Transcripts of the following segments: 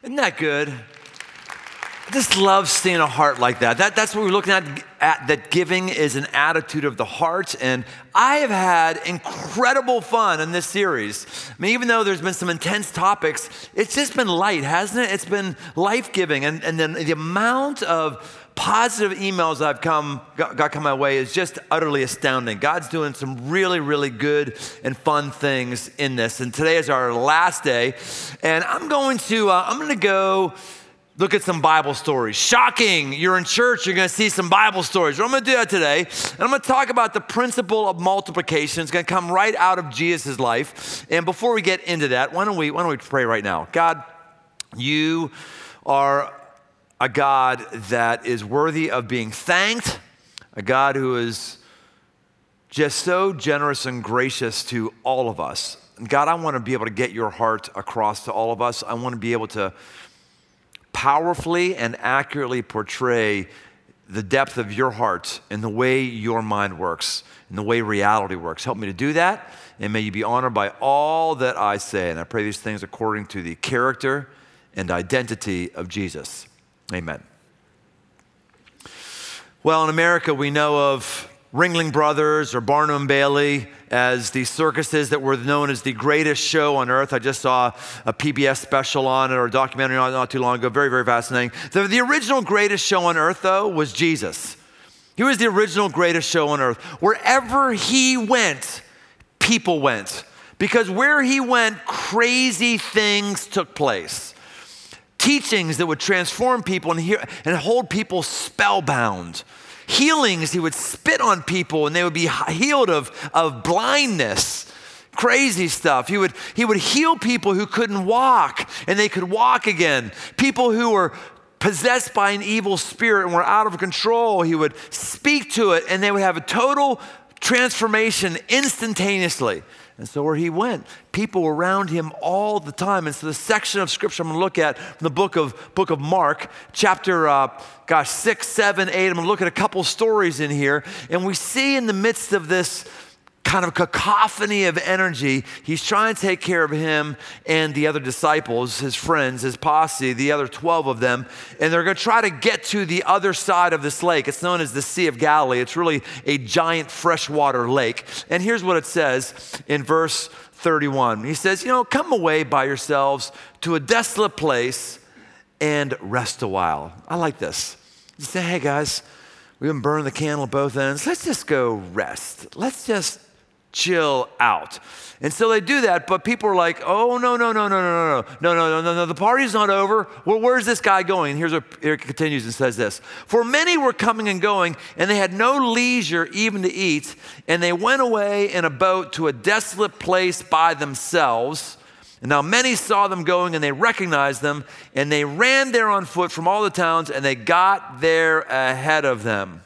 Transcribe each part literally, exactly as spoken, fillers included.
Isn't that good? I just love seeing a heart like that. that that's what we're looking at, at, that giving is an attitude of the heart. And I have had incredible fun in this series. I mean, even though there's been some intense topics, it's just been light, hasn't it? It's been life-giving. And, and then the amount of positive emails I've come got, got come my way is just utterly astounding. God's doing some really, really good and fun things in this. And today is our last day. And I'm going to, uh, I'm going to go look at some Bible stories. Shocking, you're in church, you're gonna see some Bible stories. Well, I'm gonna do that today. And I'm gonna talk about the principle of multiplication. It's gonna come right out of Jesus' life. And before we get into that, why don't we, why don't we pray right now? God, you are a God that is worthy of being thanked, a God who is just so generous and gracious to all of us. And God, I wanna be able to get your heart across to all of us. I wanna be able to powerfully and accurately portray the depth of your heart and the way your mind works and the way reality works. Help me to do that, and may you be honored by all that I say. And I pray these things according to the character and identity of Jesus. Amen. Well, in America, we know of Ringling Brothers or Barnum and Bailey as the circuses that were known as the greatest show on earth. I just saw a P B S special on it or a documentary on it not too long ago. Very, very fascinating. The, the original greatest show on earth, though, was Jesus. He was the original greatest show on earth. Wherever he went, people went. Because where he went, crazy things took place. Teachings that would transform people and, hear, and hold people spellbound. Healings, he would spit on people and they would be healed of, of blindness, crazy stuff. He would, he would heal people who couldn't walk and they could walk again. People who were possessed by an evil spirit and were out of control, he would speak to it and they would have a total transformation instantaneously. And so where he went, people were around him all the time. And so the section of scripture I'm gonna look at from the book of book of Mark, chapter, uh, gosh, six, seven, eight. I'm gonna look at a couple stories in here. And we see in the midst of this kind of cacophony of energy, he's trying to take care of him and the other disciples, his friends, his posse, the other twelve of them, and they're gonna try to get to the other side of this lake. It's known as the Sea of Galilee. It's really a giant freshwater lake. And here's what it says in verse thirty-one. He says, you know, come away by yourselves to a desolate place and rest a while. I like this. You say, hey guys, we've been burning the candle at both ends. Let's just go rest. Let's just chill out. And so they do that, but people are like, oh, no, no, no, no, no, no, no, no, no, no, no, the party's not over. Well, where's this guy going? And here's what here it continues and says this. For many were coming and going, and they had no leisure even to eat, and they went away in a boat to a desolate place by themselves. And now many saw them going, and they recognized them, and they ran there on foot from all the towns, and they got there ahead of them.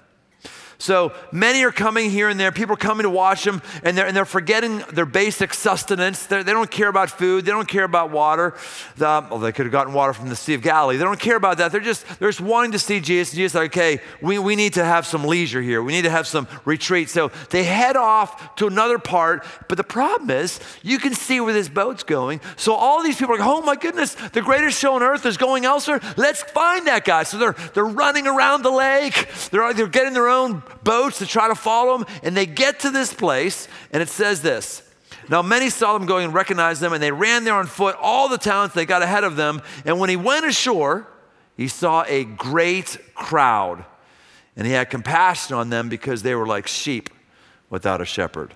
So many are coming here and there. People are coming to watch them, and they're, and they're forgetting their basic sustenance. They're, they don't care about food. They don't care about water. The, well, they could have gotten water from the Sea of Galilee. They don't care about that. They're just, they're just wanting to see Jesus. Jesus is like, okay, we, we need to have some leisure here. We need to have some retreat. So they head off to another part, but the problem is you can see where this boat's going. So all these people are like, oh my goodness, the greatest show on earth is going elsewhere. Let's find that guy. So they're, they're running around the lake. They're, they're getting their own boats to try to follow him, and they get to this place, and it says this. Now many saw them going and recognized them, and they ran there on foot, all the towns, they got ahead of them. And when he went ashore, he saw a great crowd, and he had compassion on them because they were like sheep without a shepherd.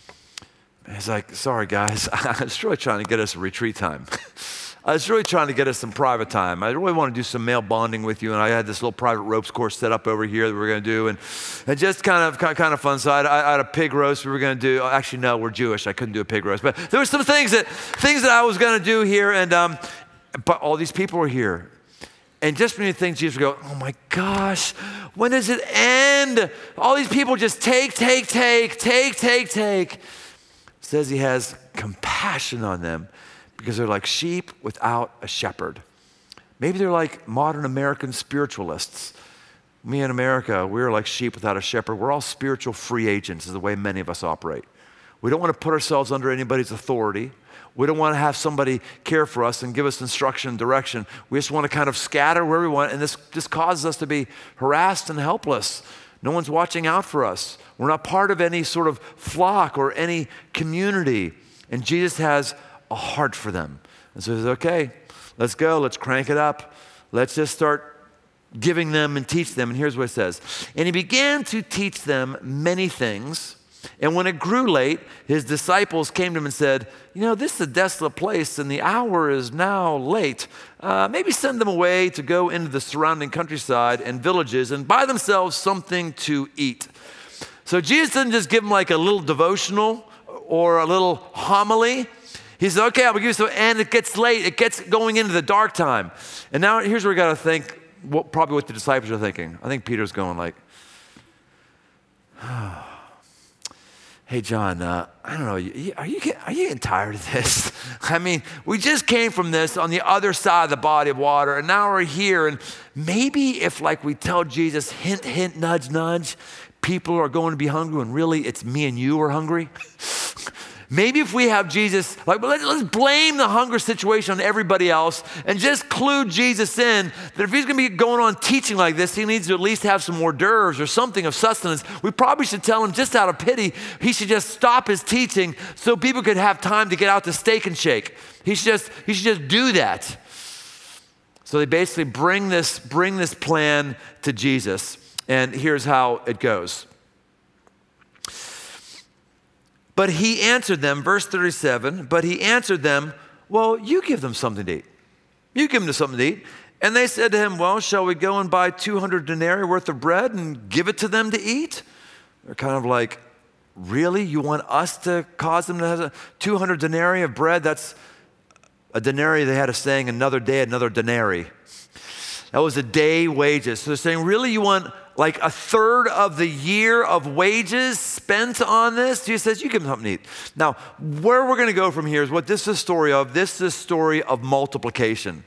He's like, sorry guys, I was really trying to get us a retreat time. I was really trying to get us some private time. I really want to do some male bonding with you, and I had this little private ropes course set up over here that we were going to do, and, and just kind of kind of fun. So I had, I had a pig roast we were going to do. Actually, no, we're Jewish. I couldn't do a pig roast, but there were some things that things that I was going to do here, and um, but all these people were here, and just when you think Jesus would go, oh my gosh, when does it end? All these people just take, take, take, take, take, take. It says he has compassion on them, because they're like sheep without a shepherd. Maybe they're like modern American spiritualists. Me in America, we're like sheep without a shepherd. We're all spiritual free agents is the way many of us operate. We don't want to put ourselves under anybody's authority. We don't want to have somebody care for us and give us instruction and direction. We just want to kind of scatter where we want, and this just causes us to be harassed and helpless. No one's watching out for us. We're not part of any sort of flock or any community. And Jesus has a heart for them. And so he says, okay, let's go. Let's crank it up. Let's just start giving them and teach them. And here's what it says. And he began to teach them many things. And when it grew late, his disciples came to him and said, you know, this is a desolate place and the hour is now late. Uh, maybe send them away to go into the surrounding countryside and villages and buy themselves something to eat. So Jesus didn't just give them like a little devotional or a little homily. He said, okay, I'll give you some, and it gets late. It gets going into the dark time. And now here's where we got to think, what, probably what the disciples are thinking. I think Peter's going like, oh, hey, John, uh, I don't know, are you, are you are you getting tired of this? I mean, we just came from this on the other side of the body of water, and now we're here, and maybe if like we tell Jesus, hint, hint, nudge, nudge, people are going to be hungry, and really it's me and you are hungry. Maybe if we have Jesus, like let's, let's blame the hunger situation on everybody else and just clue Jesus in that if he's going to be going on teaching like this, he needs to at least have some hors d'oeuvres or something of sustenance. We probably should tell him just out of pity, he should just stop his teaching so people could have time to get out the Steak and Shake. He should just, he should just do that. So they basically bring this, bring this plan to Jesus, and here's how it goes. But he answered them, verse thirty-seven, but he answered them, well, you give them something to eat. You give them something to eat. And they said to him, well, shall we go and buy two hundred denarii worth of bread and give it to them to eat? They're kind of like, really? You want us to cause them to have two hundred denarii of bread? That's a denarii, they had a saying, another day, another denarii. That was a day wages. So they're saying, really, you want like a third of the year of wages spent on this? Jesus says, you give them something to eat. Now, where we're going to go from here is what this is a story of. This is a story of multiplication.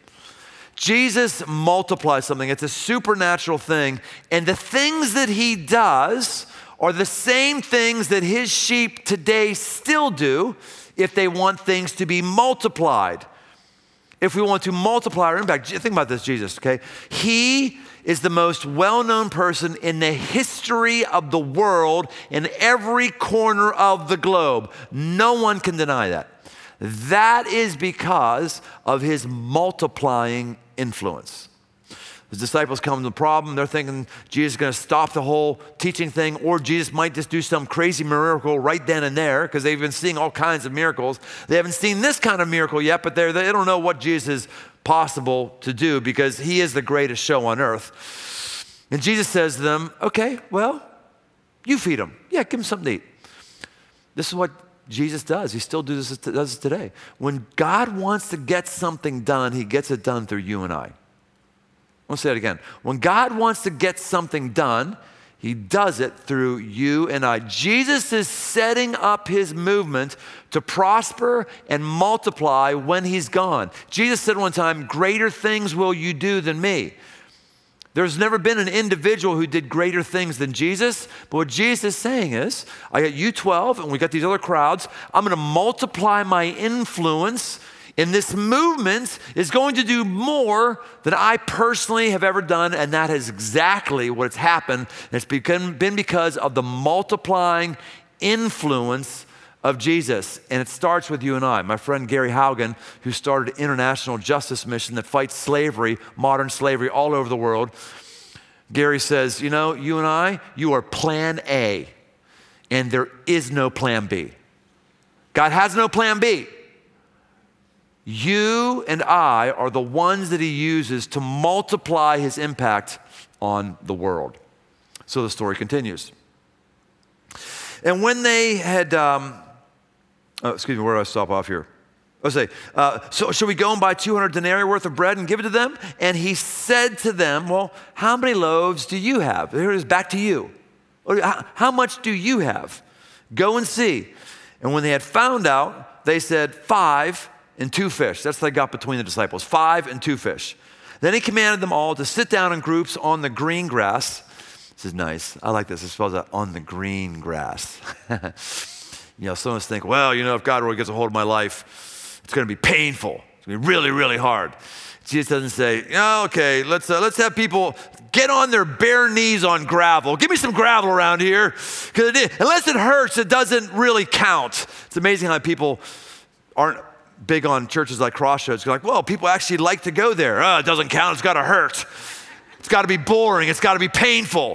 Jesus multiplies something. It's a supernatural thing. And the things that he does are the same things that his sheep today still do if they want things to be multiplied. If we want to multiply our impact, think about this, Jesus, okay? He is the most well-known person in the history of the world in every corner of the globe. No one can deny that. That is because of his multiplying influence. His disciples come to the problem. They're thinking Jesus is going to stop the whole teaching thing, or Jesus might just do some crazy miracle right then and there because they've been seeing all kinds of miracles. They haven't seen this kind of miracle yet, but they don't know what Jesus is possible to do because he is the greatest show on earth. And Jesus says to them, okay, well, you feed them. Yeah, give them something to eat. This is what Jesus does. He still does this, does this today. When God wants to get something done, he gets it done through you and I. I'll say it again. When God wants to get something done, he does it through you and I. Jesus is setting up his movement to prosper and multiply when he's gone. Jesus said one time, greater things will you do than me. There's never been an individual who did greater things than Jesus. But what Jesus is saying is, I got you twelve and we got these other crowds. I'm going to multiply my influence. And this movement is going to do more than I personally have ever done, and that is exactly what's happened. It's become, been because of the multiplying influence of Jesus. And it starts with you and I. My friend Gary Haugen, who started an international justice mission that fights slavery, modern slavery all over the world. Gary says, you know, you and I, you are plan A, and there is no plan B. God has no plan B. You and I are the ones that he uses to multiply his impact on the world. So the story continues. And when they had, um, oh, excuse me, where do I stop off here? I'll say, uh, so should we go and buy two hundred denarii worth of bread and give it to them? And he said to them, well, how many loaves do you have? Here it is, back to you. How much do you have? Go and see. And when they had found out, they said, five and two fish. That's what they got between the disciples, five and two fish. Then he commanded them all to sit down in groups on the green grass. This is nice. I like this. It spells out on the green grass. You know, some of us think, well, you know, if God really gets a hold of my life, It's going to be painful. It's going to be really, really hard. Jesus doesn't say, oh, okay, let's, uh, let's have people get on their bare knees on gravel. Give me some gravel around here. Because unless it hurts, it doesn't really count. It's amazing how people aren't big on churches like Crossroads. They're like, well, people actually like to go there. Oh, it doesn't count. It's got to hurt. It's got to be boring. It's got to be painful.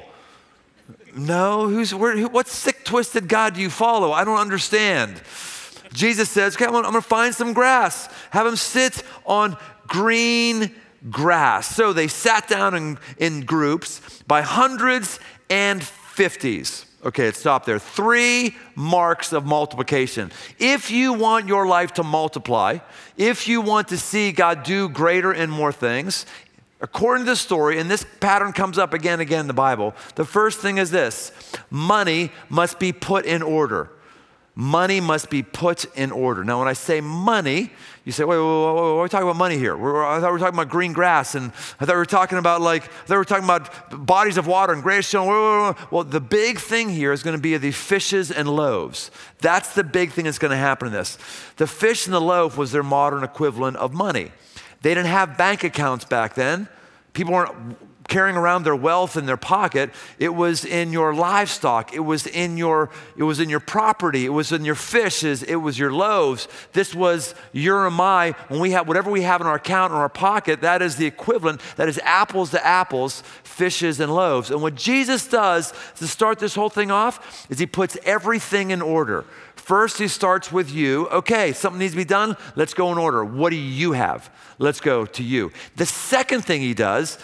No, who's where, who, what sick, twisted God do you follow? I don't understand. Jesus says, okay, I'm going to find some grass. Have him sit on green grass. So they sat down in, in groups by hundreds and fifties. Okay, let's stop there. Three marks of multiplication. If you want your life to multiply, if you want to see God do greater and more things, according to the story, and this pattern comes up again and again in the Bible, the first thing is this: money must be put in order. Money must be put in order. Now, when I say money, you say, wait, wait, wait, wait, wait, we're talking about money here. We're, I thought we were talking about green grass, and I thought we were talking about like, I thought we were talking about bodies of water and grayish stone. Well, the big thing here is going to be the fishes and loaves. That's the big thing that's going to happen in this. The fish and the loaf was their modern equivalent of money. They didn't have bank accounts back then. People weren't carrying around their wealth in their pocket. It was in your livestock. It was in your, it was in your property. It was in your fishes. It was your loaves. This was your and my. When we have whatever we have in our account in our pocket, that is the equivalent. That is apples to apples, fishes and loaves. And what Jesus does to start this whole thing off is he puts everything in order. First, he starts with you. Okay, something needs to be done. Let's go in order. What do you have? Let's go to you. The second thing he does,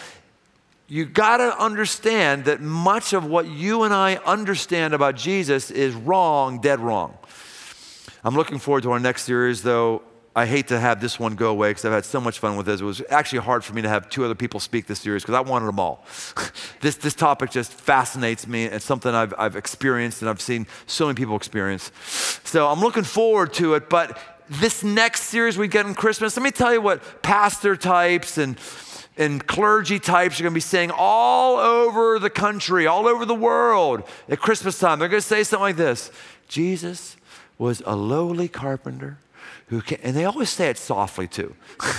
you got to understand that much of what you and I understand about Jesus is wrong, dead wrong. I'm looking forward to our next series, though. I hate to have this one go away because I've had so much fun with this. It was actually hard for me to have two other people speak this series because I wanted them all. this this topic just fascinates me. It's something I've, I've experienced and I've seen so many people experience. So I'm looking forward to it. But this next series we get in Christmas, let me tell you what pastor types and and clergy types are going to be saying all over the country, all over the world at Christmas time. They're going to say something like this: Jesus was a lowly carpenter who came, and they always say it softly too.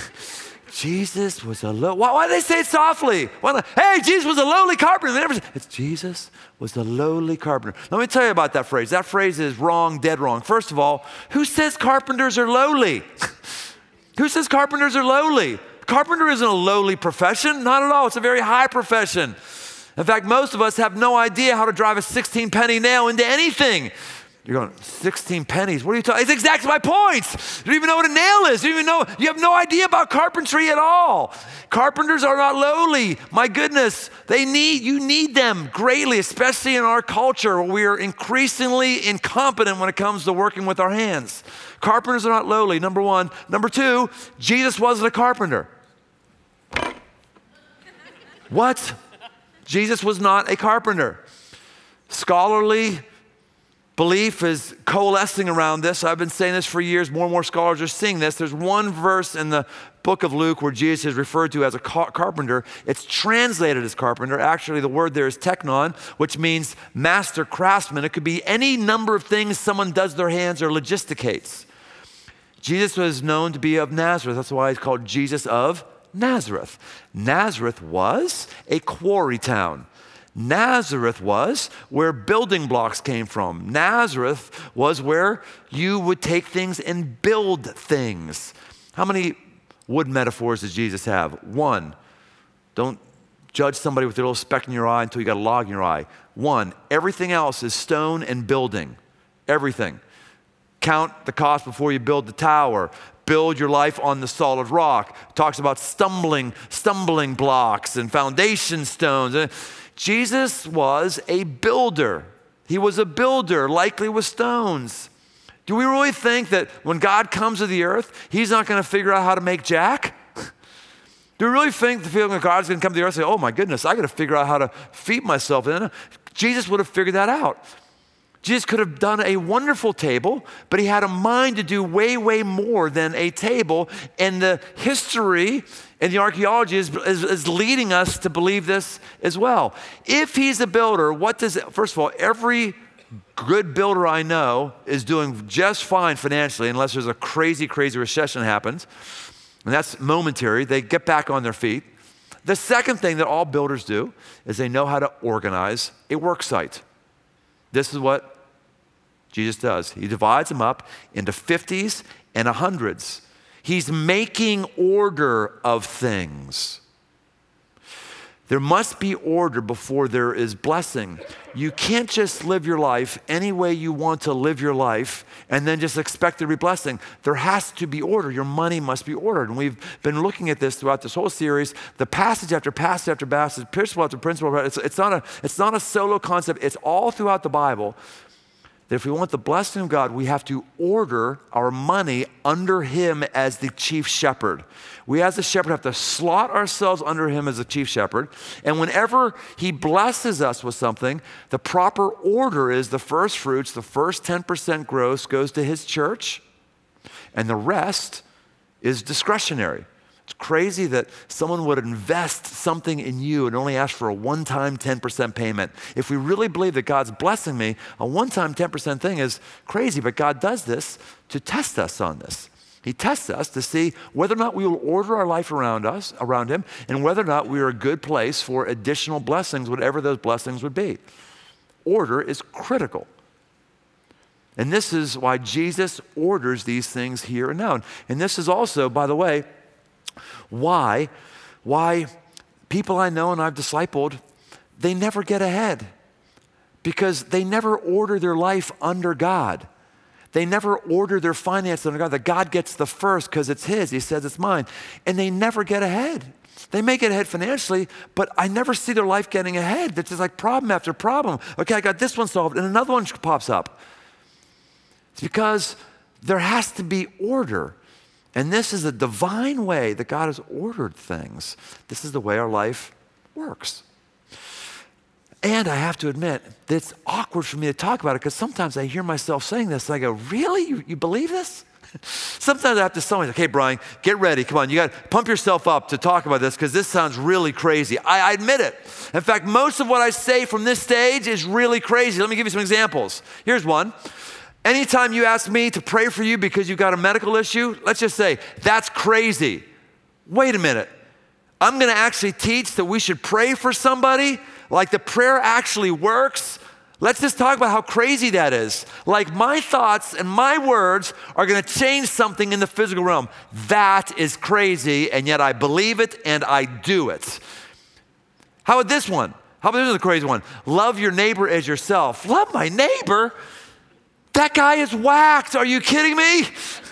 Jesus was a low. Why, why do they say it softly? Why not? Hey, Jesus was a lowly carpenter. They never say, it's Jesus was a lowly carpenter. Let me tell you about that phrase. That phrase is wrong, dead wrong. First of all, who says carpenters are lowly? Who says carpenters are lowly? Carpenter isn't a lowly profession. Not at all. It's a very high profession. In fact, most of us have no idea how to drive a sixteen penny nail into anything. You're going, sixteen pennies? What are you talking? It's exactly my point. You don't even know what a nail is. You don't even know, you have no idea about carpentry at all. Carpenters are not lowly. My goodness, they need, you need them greatly, especially in our culture where we are increasingly incompetent when it comes to working with our hands. Carpenters are not lowly, number one. Number two, Jesus wasn't a carpenter. What? Jesus was not a carpenter. Scholarly belief is coalescing around this. I've been saying this for years. More and more scholars are seeing this. There's one verse in the book of Luke where Jesus is referred to as a car- carpenter. It's translated as carpenter. Actually, the word there is teknon, which means master craftsman. It could be any number of things someone does their hands or logisticates. Jesus was known to be of Nazareth. That's why he's called Jesus of Nazareth. Nazareth was a quarry town. Nazareth was where building blocks came from. Nazareth was where you would take things and build things. How many wood metaphors does Jesus have? One. Don't judge somebody with a little speck in your eye until you got a log in your eye. One. Everything else is stone and building. Everything. Count the cost before you build the tower. Build your life on the solid rock. Talks about stumbling, stumbling blocks and foundation stones. Jesus was a builder. He was a builder, likely with stones. Do we really think that when God comes to the earth, he's not going to figure out how to make jack? Do we really think the feeling that God's going to come to the earth and say, oh my goodness, I got to figure out how to feed myself? And Jesus would have figured that out. Jesus could have done a wonderful table, but he had a mind to do way, way more than a table. And the history and the archaeology is, is, is leading us to believe this as well. If he's a builder, what does it, first of all, every good builder I know is doing just fine financially unless there's a crazy, crazy recession happens. And that's momentary. They get back on their feet. The second thing that all builders do is they know how to organize a work site. This is what Jesus does. He divides them up into fifties and hundreds. He's making order of things. There must be order before there is blessing. You can't just live your life any way you want to live your life and then just expect there to be blessing. There has to be order. Your money must be ordered. And we've been looking at this throughout this whole series, the passage after passage after passage, principle after principle. It's, it's, not a, it's not a solo concept. It's all throughout the Bible. That if we want the blessing of God, we have to order our money under him as the chief shepherd. We as the shepherd have to slot ourselves under him as the chief shepherd. And whenever he blesses us with something, the proper order is the first fruits, the first ten percent gross goes to his church, and the rest is discretionary. It's crazy that someone would invest something in you and only ask for a one-time ten percent payment. If we really believe that God's blessing me, a one-time ten percent thing is crazy, but God does this to test us on this. He tests us to see whether or not we will order our life around us, around him, and whether or not we are a good place for additional blessings, whatever those blessings would be. Order is critical. And this is why Jesus orders these things here and now. And this is also, by the way, Why? Why people I know and I've discipled, they never get ahead because they never order their life under God. They never order their finances under God. That God gets the first because it's his. He says it's mine. And they never get ahead. They may get ahead financially, but I never see their life getting ahead. It's just like problem after problem. Okay, I got this one solved and another one pops up. It's because there has to be order. And this is a divine way that God has ordered things. This is the way our life works. And I have to admit, it's awkward for me to talk about it because sometimes I hear myself saying this and I go, really? You, you believe this? Sometimes I have to tell myself, okay, Brian, get ready. Come on, you got to pump yourself up to talk about this because this sounds really crazy. I, I admit it. In fact, most of what I say from this stage is really crazy. Let me give you some examples. Here's one. Anytime you ask me to pray for you because you've got a medical issue, let's just say, that's crazy. Wait a minute. I'm going to actually teach that we should pray for somebody like the prayer actually works. Let's just talk about how crazy that is. Like my thoughts and my words are going to change something in the physical realm. That is crazy, and yet I believe it and I do it. How about this one? How about this is a crazy one? Love your neighbor as yourself. Love my neighbor? That guy is whacked. Are you kidding me?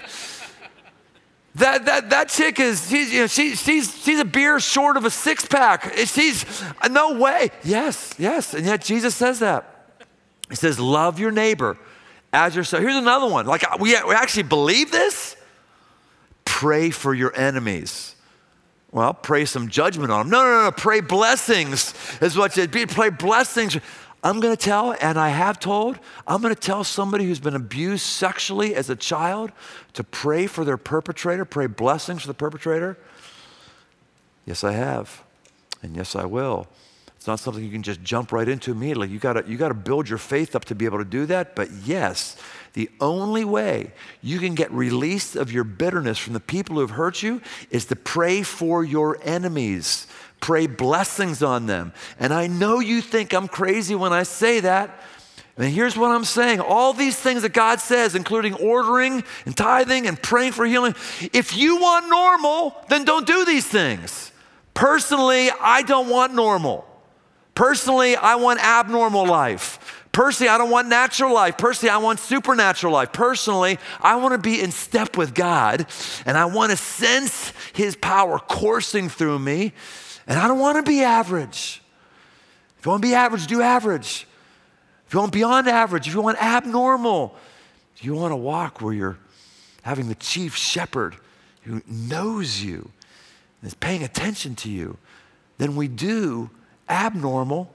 that that that chick is she's you know she she's she's a beer short of a six pack. She's no way. Yes, yes, and yet Jesus says that. He says, "Love your neighbor as yourself." Here's another one. Like we we actually believe this. Pray for your enemies. Well, pray some judgment on them. No, no, no. no. Pray blessings is what you be. Pray blessings. I'm going to tell, and I have told, I'm going to tell somebody who's been abused sexually as a child to pray for their perpetrator, pray blessings for the perpetrator. Yes, I have, and yes, I will. It's not something you can just jump right into immediately. You got to you got to build your faith up to be able to do that. But yes, the only way you can get released of your bitterness from the people who have hurt you is to pray for your enemies. Pray blessings on them. And I know you think I'm crazy when I say that. And here's what I'm saying. All these things that God says, including ordering and tithing and praying for healing, if you want normal, then don't do these things. Personally, I don't want normal. Personally, I want abnormal life. Personally, I don't want natural life. Personally, I want supernatural life. Personally, I want to be in step with God, and I want to sense his power coursing through me. And I don't want to be average. If you want to be average, do average. If you want beyond average, if you want abnormal, if you want to walk where you're having the chief shepherd who knows you and is paying attention to you, then we do abnormal,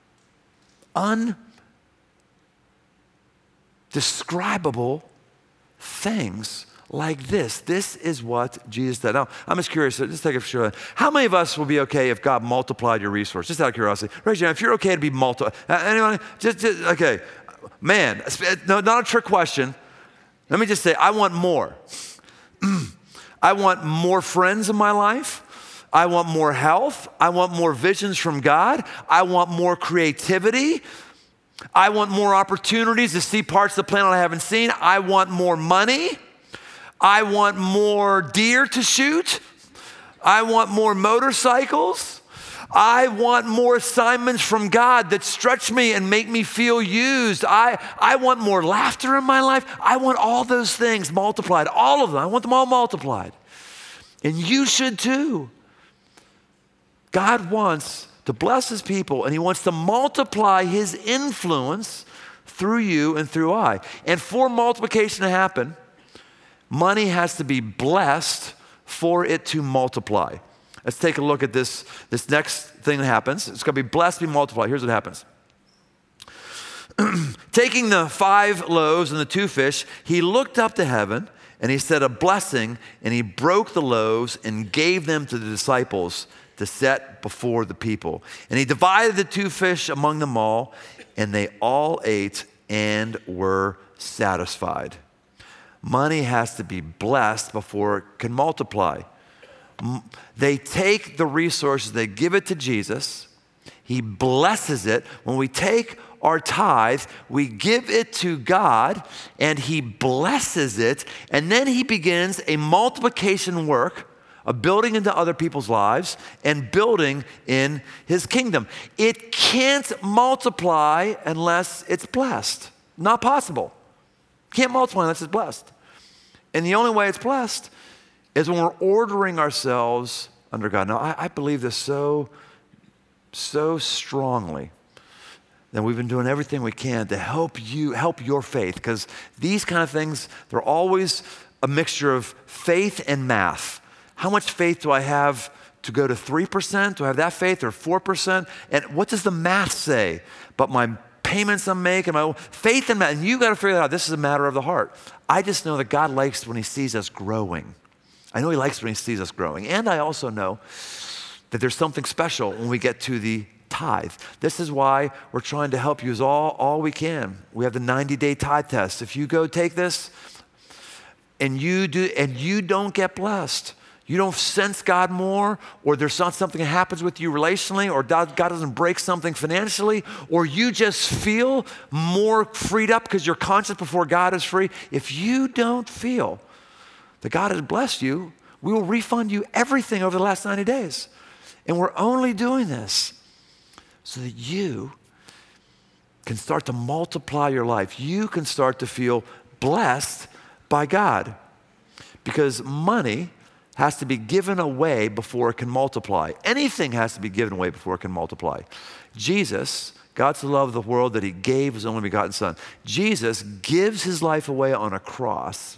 undescribable things like this. This is what Jesus did. Now, I'm just curious, so just take a sure. How many of us will be okay if God multiplied your resources? Just out of curiosity. Raise your hand if you're okay to be multiplied. Uh, anyone? Just, just, okay. man, no, not a trick question. Let me just say, I want more. I want more friends in my life. I want more health. I want more visions from God. I want more creativity. I want more opportunities to see parts of the planet I haven't seen. I want more money. I want more deer to shoot. I want more motorcycles. I want more assignments from God that stretch me and make me feel used. I, I want more laughter in my life. I want all those things multiplied, all of them. I want them all multiplied. And you should too. God wants to bless his people, and he wants to multiply his influence through you and through I. And for multiplication to happen, money has to be blessed for it to multiply. Let's take a look at this, this next thing that happens. It's going to be blessed, be multiplied. Here's what happens. Taking the five loaves and the two fish, he looked up to heaven, and he said a blessing, and he broke the loaves and gave them to the disciples to set before the people. And he divided the two fish among them all, and they all ate and were satisfied. Money has to be blessed before it can multiply. They take the resources, they give it to Jesus. He blesses it. When we take our tithe, we give it to God, and he blesses it, and then he begins a multiplication work of building into other people's lives and building in his kingdom. It can't multiply unless it's blessed. Not possible. Can't multiply unless it's blessed. And the only way it's blessed is when we're ordering ourselves under God. Now, I, I believe this so, so strongly that we've been doing everything we can to help you, help your faith, because these kind of things, they're always a mixture of faith and math. How much faith do I have to go to three percent? Do I have that faith, or four percent? And what does the math say? But my payments I'm making, my faith and math, and you got to figure that out. This is a matter of the heart. I just know that God likes when he sees us growing. I know he likes when he sees us growing. And I also know that there's something special when we get to the tithe. This is why we're trying to help you as all, all we can. We have the ninety-day tithe test. If you go take this and you do, and you don't get blessed, you don't sense God more, or there's not something that happens with you relationally, or God doesn't break something financially, or you just feel more freed up because your conscience before God is free. If you don't feel that God has blessed you, we will refund you everything over the last ninety days. And we're only doing this so that you can start to multiply your life. You can start to feel blessed by God, because money has to be given away before it can multiply. Anything has to be given away before it can multiply. Jesus, God so loved the world that he gave his only begotten son. Jesus gives his life away on a cross,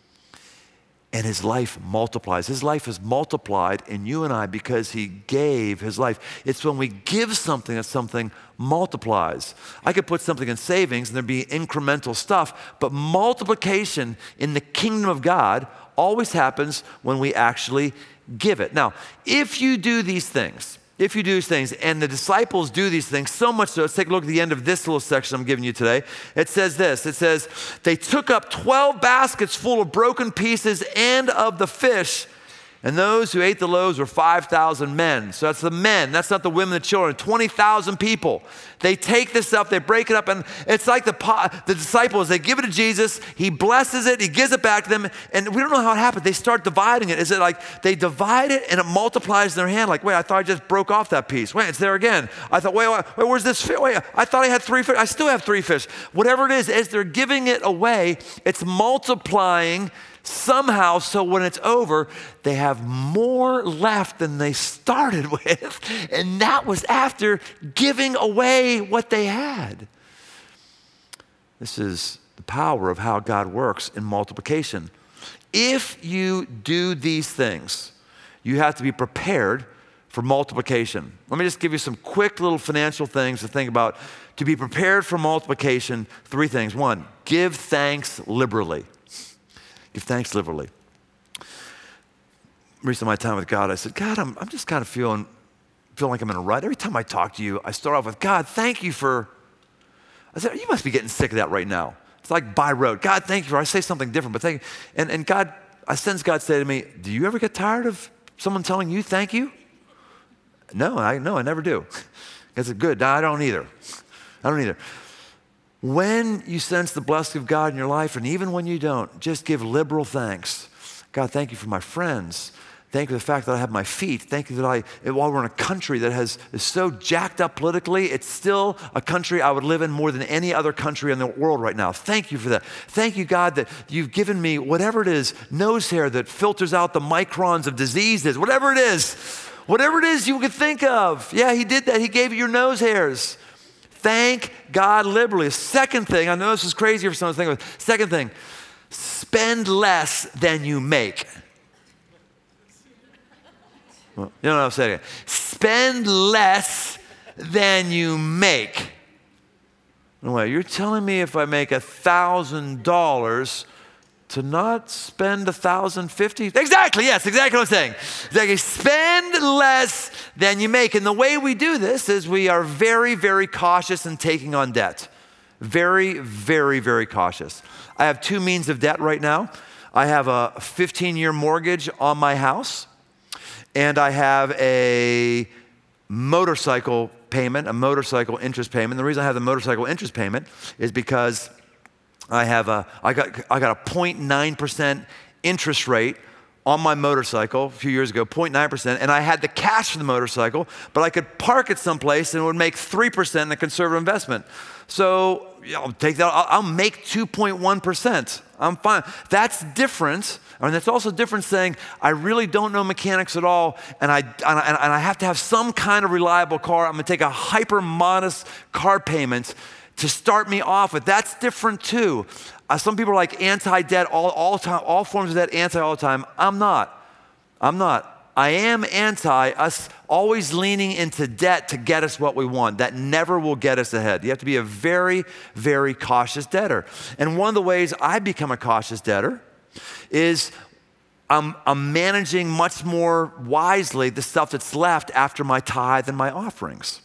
and his life multiplies. His life is multiplied in you and I because he gave his life. It's when we give something that something multiplies. I could put something in savings and there'd be incremental stuff, but multiplication in the kingdom of God always happens when we actually give it. Now, if you do these things, if you do these things, and the disciples do these things so much so, let's take a look at the end of this little section I'm giving you today. It says this, it says, they took up twelve baskets full of broken pieces and of the fish, and those who ate the loaves were five thousand men. So that's the men, that's not the women and the children, twenty thousand people. They take this up, they break it up, and it's like the, the disciples, they give it to Jesus, he blesses it, he gives it back to them, and we don't know how it happened. They start dividing it. Is it like they divide it and it multiplies in their hand? Like, wait, I thought I just broke off that piece. Wait, it's there again. I thought, wait, wait, wait where's this fish? Wait, I thought I had three fish. I still have three fish. Whatever it is, as they're giving it away, it's multiplying somehow, so when it's over, they have more left than they started with. And that was after giving away what they had. This is the power of how God works in multiplication. If you do these things, you have to be prepared for multiplication. Let me just give you some quick little financial things to think about. To be prepared for multiplication, three things. One, give thanks liberally. Give thanks liberally. Recently, my time with God, I said, God, I'm, I'm just kind of feeling, feeling like I'm in a rut. Every time I talk to you, I start off with, God, thank you for, I said, you must be getting sick of that right now. It's like by road. God, thank you for, I say something different, but thank you. And, and God, I sense God say to me, do you ever get tired of someone telling you thank you? No, I no, I never do. I said, good, no, I don't either. I don't either. When you sense the blessing of God in your life, and even when you don't, just give liberal thanks. God, thank you for my friends. Thank you for the fact that I have my feet. Thank you that I, while we're in a country that has is so jacked up politically, it's still a country I would live in more than any other country in the world right now. Thank you for that. Thank you, God, that you've given me whatever it is, nose hair that filters out the microns of diseases, whatever it is, whatever it is you could think of. Yeah, he did that. He gave you your nose hairs. Thank God liberally. Second thing, I know this is crazy for someone to think of. Second thing, spend less than you make. Well, you know what I'm saying? Spend less than you make. No way. You're telling me if I make a thousand dollars to not spend a thousand fifty? Exactly. Yes, exactly what I'm saying. Exactly. Spend less than you make. And the way we do this is we are very, very cautious in taking on debt. Very, very, very cautious. I have two means of debt right now. I have a fifteen-year mortgage on my house. And I have a motorcycle payment, a motorcycle interest payment. The reason I have the motorcycle interest payment is because I have a, I got, I got a zero point nine percent interest rate on my motorcycle a few years ago, zero point nine percent, and I had the cash for the motorcycle, but I could park it someplace and it would make three percent in a conservative investment. So you know, I'll take that, I'll, I'll make two point one percent. I'm fine. That's different. And it's also different saying, I really don't know mechanics at all, and I, and I, and I have to have some kind of reliable car. I'm gonna take a hyper modest car payment to start me off with. That's different too. Uh, some people are like anti-debt all, all time, all forms of debt, anti all the time. I'm not. I'm not. I am anti us always leaning into debt to get us what we want. That never will get us ahead. You have to be a very, very cautious debtor. And one of the ways I become a cautious debtor is I'm, I'm managing much more wisely the stuff that's left after my tithe and my offerings.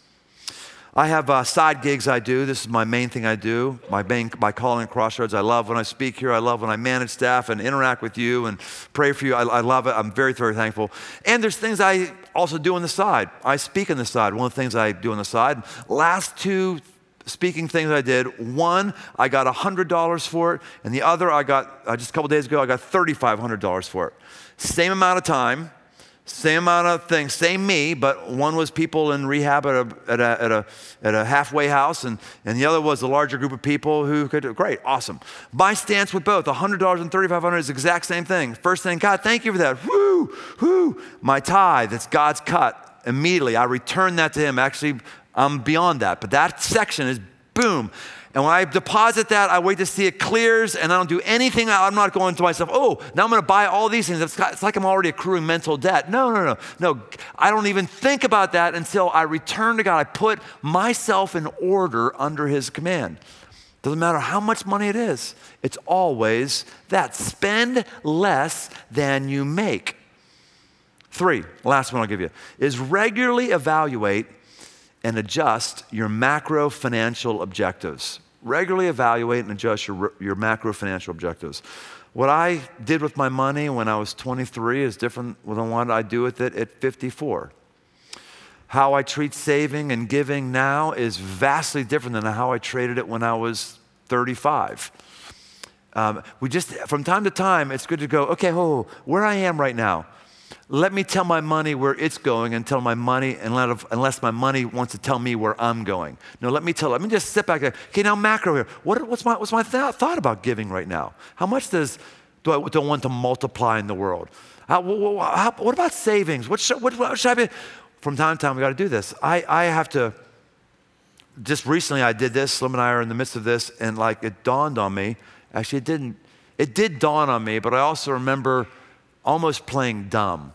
I have uh, side gigs I do. This is my main thing I do, my, main, my calling at Crossroads. I love when I speak here. I love when I manage staff and interact with you and pray for you. I, I love it. I'm very, very thankful. And there's things I also do on the side. I speak on the side. One of the things I do on the side, last two speaking things I did, one, I got one hundred dollars for it, and the other, I got, uh, just a couple days ago, I got three thousand five hundred dollars for it. Same amount of time, same amount of things, same me, but one was people in rehab at a, at a, at a, at a halfway house, and, and the other was a larger group of people who could, great, awesome. My stance with both, one hundred dollars and three thousand five hundred dollars is the exact same thing. First thing, God, thank you for that. Woo, woo. My tithe, that's God's cut. Immediately, I return that to him. Actually, I'm beyond that, but that section is boom. And when I deposit that, I wait to see it clears, and I don't do anything. I'm not going to myself, oh, now I'm going to buy all these things. It's, it's like I'm already accruing mental debt. No, no, no, no. I don't even think about that until I return to God. I put myself in order under his command. Doesn't matter how much money it is. It's always that. Spend less than you make. Three, last one I'll give you, is regularly evaluate and adjust your macro financial objectives. Regularly evaluate and adjust your, your macro financial objectives. What I did with my money when I was twenty-three is different than what I do with it at fifty-four. How I treat saving and giving now is vastly different than how I traded it when I was thirty-five. Um, we just, from time to time, it's good to go, okay, oh, where I am right now, let me tell my money where it's going and tell my money, unless my money wants to tell me where I'm going. No, let me tell, let me just sit back there. Okay, now macro here. What, what's my, what's my th- thought about giving right now? How much does, do I, do I want to multiply in the world? How, how, what about savings? What should, what, what should I be? From time to time, we got to do this. I, I have to, just recently I did this. Slim and I are in the midst of this, and like it dawned on me. Actually, it didn't, it did dawn on me, but I also remember almost playing dumb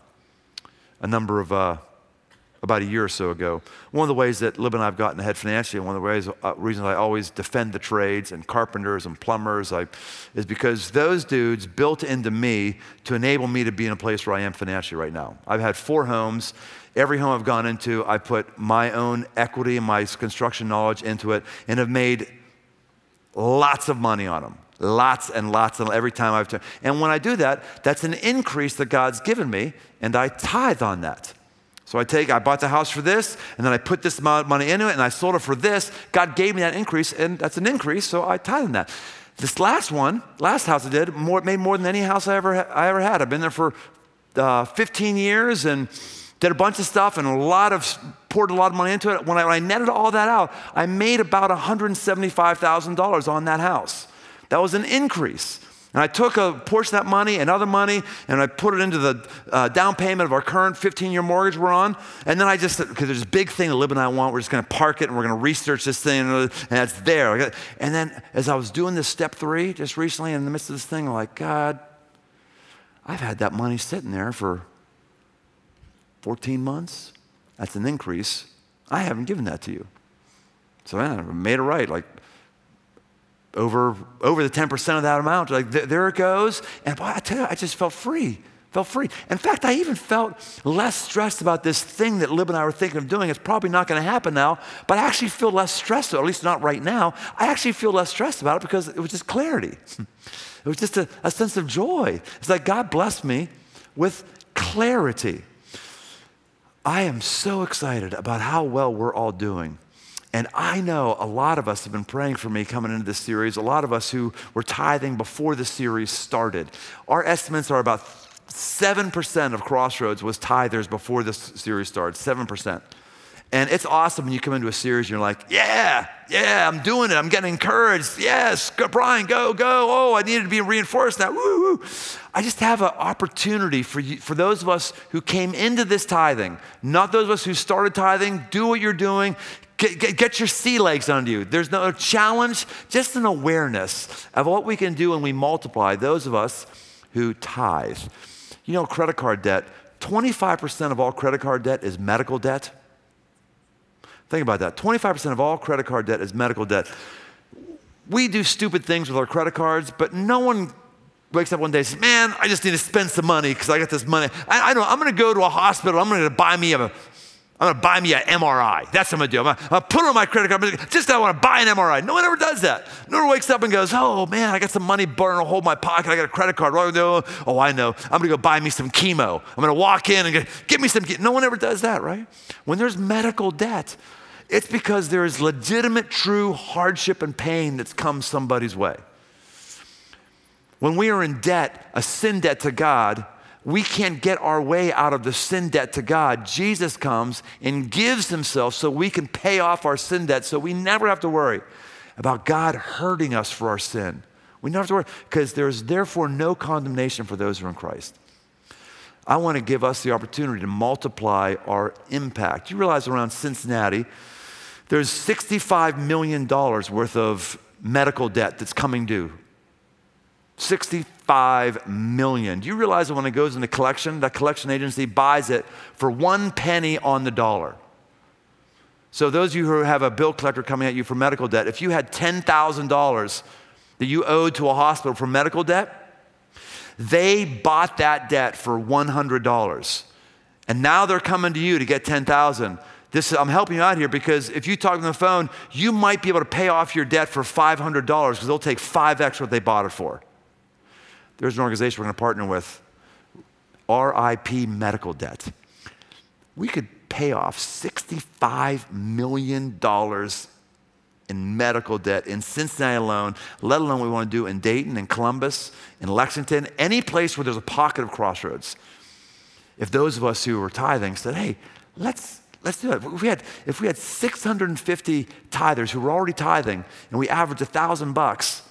a number of, uh, about a year or so ago. One of the ways that Lib and I have gotten ahead financially, and one of the ways, uh, reasons I always defend the trades and carpenters and plumbers I, is because those dudes built into me to enable me to be in a place where I am financially right now. I've had four homes. Every home I've gone into, I put my own equity and my construction knowledge into it and have made Lots of money on them. Lots and lots and every time I've turned. And when I do that, that's an increase that God's given me, and I tithe on that. So I take, I bought the house for this, and then I put this amount of money into it, and I sold it for this. God gave me that increase, and that's an increase, so I tithe on that. This last one, last house I did, more, made more than any house I ever I ever had. I've been there for uh, fifteen years and did a bunch of stuff and a lot of poured a lot of money into it. When I, when I netted all that out, I made about one hundred seventy-five thousand dollars on that house. That was an increase. And I took a portion of that money and other money, and I put it into the uh, down payment of our current fifteen-year mortgage we're on. And then I just, because there's this big thing that Lib and I want, we're just going to park it, and we're going to research this thing, and it's there. And then as I was doing this step three just recently in the midst of this thing, I'm like, God, I've had that money sitting there for fourteen months. That's an increase. I haven't given that to you. So man, I made it right. Like, over over the ten percent of that amount, like th- there it goes. And boy, I tell you, I just felt free, felt free. In fact, I even felt less stressed about this thing that Lib and I were thinking of doing. It's probably not going to happen now, but I actually feel less stressed, or at least not right now. I actually feel less stressed about it because it was just clarity. It was just a, a sense of joy. It's like God blessed me with clarity. I am so excited about how well we're all doing. And I know a lot of us have been praying for me coming into this series, a lot of us who were tithing before the series started. Our estimates are about seven percent of Crossroads was tithers before this series started, seven percent. And it's awesome when you come into a series and you're like, yeah, yeah, I'm doing it. I'm getting encouraged. Yes, go, Brian, go, go. Oh, I needed to be reinforced now. Woo, woo. I just have an opportunity for you, for those of us who came into this tithing, not those of us who started tithing, do what you're doing. Get, get, get your sea legs under you. There's no challenge, just an awareness of what we can do when we multiply, those of us who tithe. You know, credit card debt, twenty-five percent of all credit card debt is medical debt. Think about that. twenty-five percent of all credit card debt is medical debt. We do stupid things with our credit cards, but no one wakes up one day and says, man, I just need to spend some money because I got this money. I, I know, I'm going to go to a hospital. I'm going to buy me a I'm gonna buy me an M R I. That's what I'm gonna do. I'm gonna, I'm gonna put it on my credit card. Just I wanna buy an M R I. No one ever does that. No one wakes up and goes, oh man, I got some money burning a hole in my pocket. I got a credit card. What do I do? Oh, I know. I'm gonna go buy me some chemo. I'm gonna walk in and go, get me some chemo. No one ever does that, right? When there's medical debt, it's because there is legitimate, true hardship and pain that's come somebody's way. When we are in debt, a sin debt to God, we can't get our way out of the sin debt to God. Jesus comes and gives himself so we can pay off our sin debt, so we never have to worry about God hurting us for our sin. We never have to worry, because there's therefore no condemnation for those who are in Christ. I want to give us the opportunity to multiply our impact. You realize around Cincinnati, there's sixty-five million dollars worth of medical debt that's coming due. sixty-five million. Do you realize that when it goes into collection, that collection agency buys it for one penny on the dollar? So those of you who have a bill collector coming at you for medical debt, if you had ten thousand dollars that you owed to a hospital for medical debt, they bought that debt for one hundred dollars. And now they're coming to you to get ten thousand dollars. This, I'm helping you out here because if you talk on the phone, you might be able to pay off your debt for five hundred dollars because they'll take five X what they bought it for. There's an organization we're going to partner with, R I P Medical Debt. We could pay off sixty-five million dollars in medical debt in Cincinnati alone, let alone what we want to do in Dayton, in Columbus, in Lexington, any place where there's a pocket of Crossroads. If those of us who were tithing said, hey, let's Let's do it. If we had, if we had six hundred fifty tithers who were already tithing and we averaged a thousand bucks,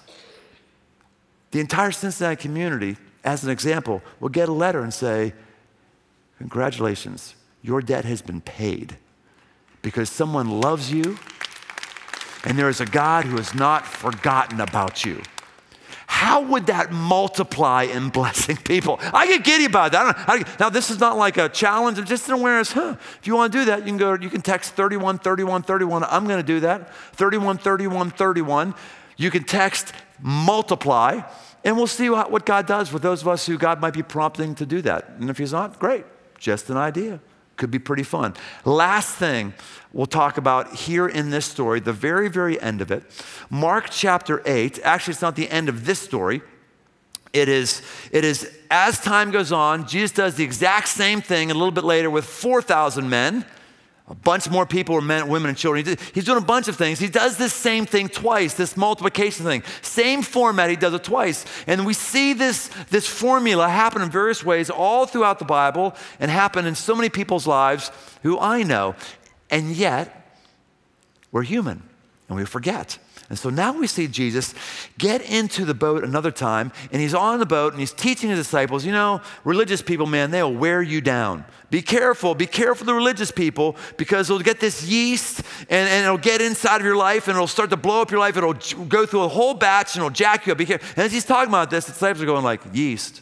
the entire Cincinnati community, as an example, will get a letter and say, congratulations, your debt has been paid because someone loves you and there is a God who has not forgotten about you. How would that multiply in blessing people? I get giddy about that. I don't, I, now, this is not like a challenge. It's just an awareness. Huh? If you want to do that, you can go. You can text thirty-one thirty-one thirty-one. I'm going to do that. thirty-one thirty-one thirty-one. You can text multiply, and we'll see what, what God does with those of us who God might be prompting to do that. And if he's not, great. Just an idea. Could be pretty fun. Last thing we'll talk about here in this story, the very, very end of it, Mark chapter eight. Actually, it's not the end of this story. It is, it is as time goes on, Jesus does the exact same thing a little bit later with four thousand men. A bunch more people were men, women, and children. He's doing a bunch of things. He does this same thing twice, this multiplication thing. Same format, he does it twice. And we see this, this formula happen in various ways all throughout the Bible and happen in so many people's lives who I know. And yet, we're human and we forget. And so now we see Jesus get into the boat another time, and he's on the boat and he's teaching his disciples, you know, religious people, man, they'll wear you down. Be careful, be careful of the religious people, because they'll get this yeast and, and it'll get inside of your life and it'll start to blow up your life. It'll go through a whole batch and it'll jack you up. Be careful. And as he's talking about this, the disciples are going like, yeast,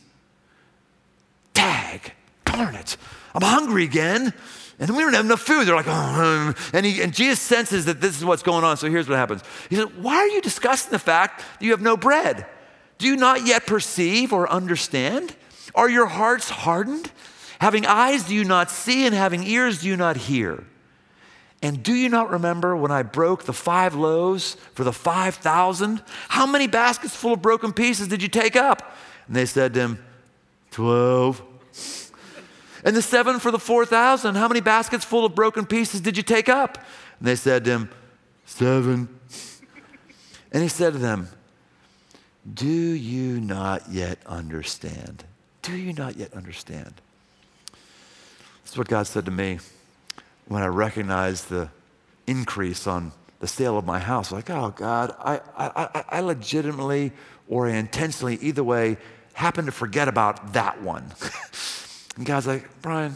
tag, darn it, I'm hungry again. And we don't have enough food. They're like, oh, and, he, and Jesus senses that this is what's going on. So here's what happens. He said, why are you discussing the fact that you have no bread? Do you not yet perceive or understand? Are your hearts hardened? Having eyes, do you not see? And having ears, do you not hear? And do you not remember when I broke the five loaves for the five thousand? How many baskets full of broken pieces did you take up? And they said to him, twelve. And the seven for the four thousand, how many baskets full of broken pieces did you take up? And they said to him, seven. And he said to them, do you not yet understand? Do you not yet understand? That's what God said to me when I recognized the increase on the sale of my house. Like, oh God, I, I, I legitimately or intentionally, either way, happened to forget about that one. And God's like, Brian,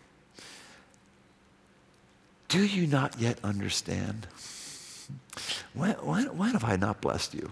do you not yet understand? When, when, when have I not blessed you?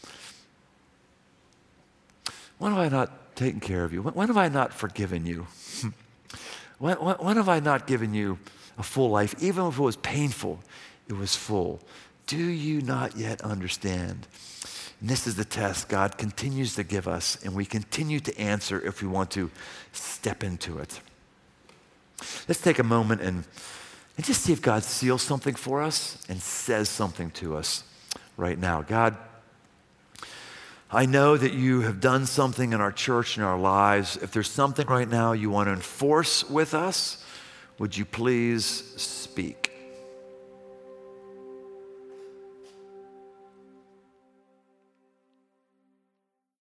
When have I not taken care of you? When, when have I not forgiven you? when, when, when have I not given you a full life? Even if it was painful, it was full. Do you not yet understand? And this is the test God continues to give us, and we continue to answer if we want to step into it. Let's take a moment and, and just see if God seals something for us and says something to us right now. God, I know that you have done something in our church and our lives. If there's something right now you want to enforce with us, would you please speak?